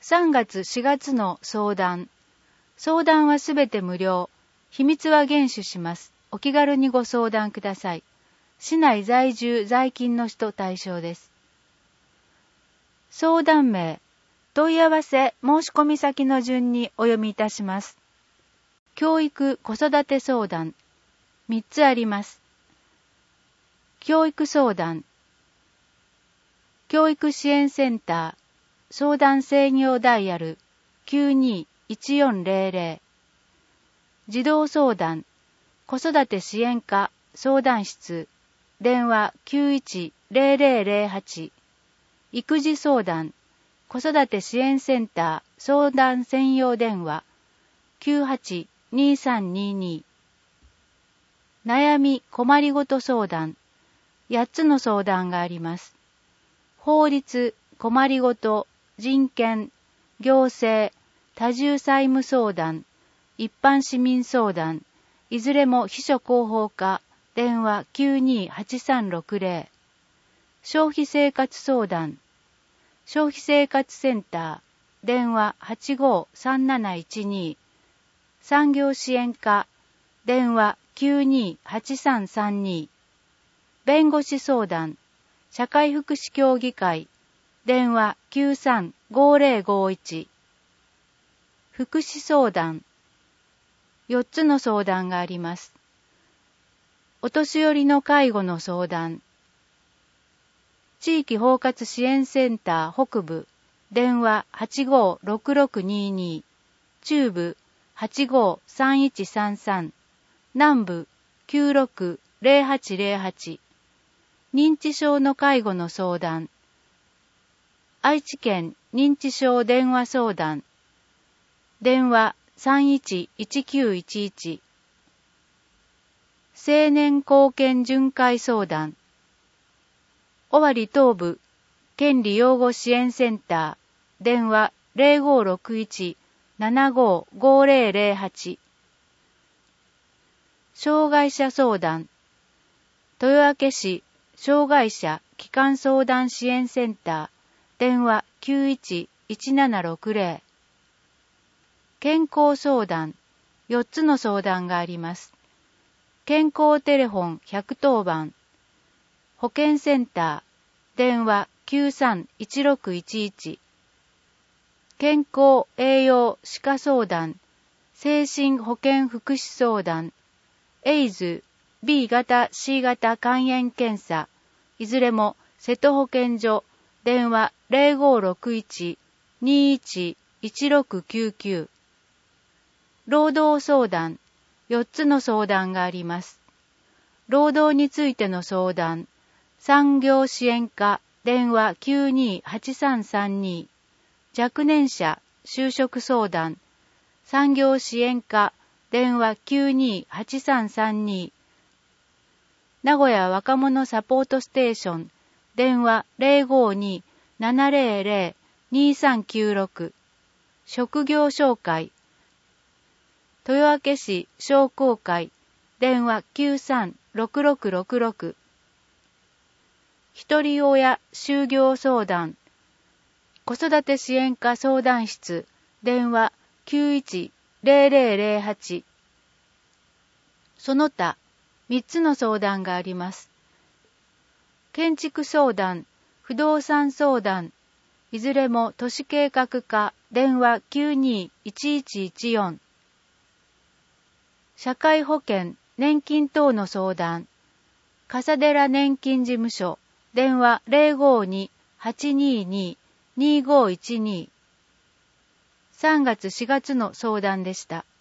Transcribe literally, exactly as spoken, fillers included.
さんがつしがつの相談。相談はすべて無料。秘密は厳守します。お気軽にご相談ください。市内在住在勤の人対象です。相談名、問い合わせ申し込み先の順にお読みいたします。教育子育て相談、みっつあります。教育相談、教育支援センター、相談制御ダイヤル きゅうにーいちよんゼロゼロ、児童相談、子育て支援課相談室、電話 きゅういちゼロゼロゼロはち、育児相談、子育て支援センター相談専用電話 きゅうはちにーさんにーにー、悩み困りごと相談、やっつの相談があります。法律、困りごと、人権、行政、多重債務相談、一般市民相談、いずれも秘書広報課、電話 きゅうにーはちさんろくゼロ、消費生活相談、消費生活センター、電話 はちごーさんなないちに、産業支援課、電話 きゅうにーはちさんさんに、弁護士相談、社会福祉協議会、電話 きゅうさんごゼロごいち、福祉相談、よっつの相談があります。お年寄りの介護の相談、地域包括支援センター北部、電話 はちごーろくろくにーに、中部 はちごーさんいちさんさん、南部 きゅうろくゼロはちゼロはち、認知症の介護の相談、愛知県認知症電話相談、電話 さんいちいちきゅういちいち、青年貢献巡回相談、尾張東部権利擁護支援センター、電話 ゼロごーろくいちななごーごゼロゼロはち、障害者相談、豊明市障害者基幹相談支援センター、電話 きゅういちいちななろくゼロ、健康相談、よっつの相談があります。健康テレフォンひゃくとおばん、保健センター、電話 きゅうさんいちろくいちいち、健康栄養歯科相談、精神保健福祉相談、エイズ、ビー 型 シー 型肝炎検査、いずれも瀬戸保健所、電話 ゼロごーろくいちにいちいちろくきゅうきゅう、労働相談、よっつの相談があります。労働についての相談、産業支援課、電話 きゅうにーはちさんさんに、若年者就職相談、産業支援課、電話 きゅうにーはちさんさんに、名古屋若者サポートステーション、電話 ゼロごーにーななゼロゼロにさんきゅうろく、職業紹介、豊明市商工会、電話 きゅうさんろくろくろくろく、ひとり親就業相談、子育て支援課相談室、電話 きゅういちゼロゼロゼロはち、その他みっつの相談があります。建築相談、不動産相談、いずれも都市計画課、電話 きゅうにーいちいちいちよん、社会保険、年金等の相談、笠寺年金事務所、電話 ゼロごーにーはちにーにーにーごーいちに、さんがつしがつの相談でした。